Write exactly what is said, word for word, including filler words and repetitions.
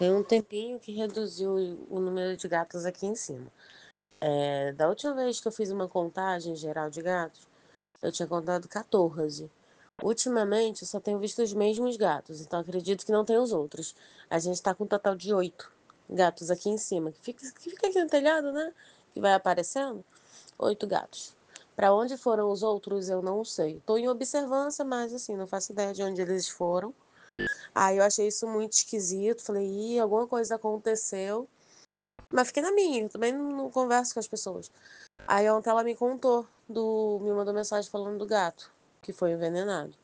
tem um tempinho que reduziu o número de gatos aqui em cima. Eh, da última vez que eu fiz uma contagem geral de gatos, eu tinha contado quatorze. Ultimamente, eu só tenho visto os mesmos gatos, então acredito que não tem os outros. A gente tá com um total de oito gatos aqui em cima, que fica, que fica aqui no telhado, né? Que vai aparecendo. Oito gatos. Para onde foram os outros, eu não sei. Tô em observância, mas assim, não faço ideia de onde eles foram. Aí eu achei isso muito esquisito. Falei, ih, alguma coisa aconteceu. Mas fiquei na minha, eu também não, não converso com as pessoas. Aí ontem ela me contou, do, me mandou mensagem falando do gato, que foi envenenado.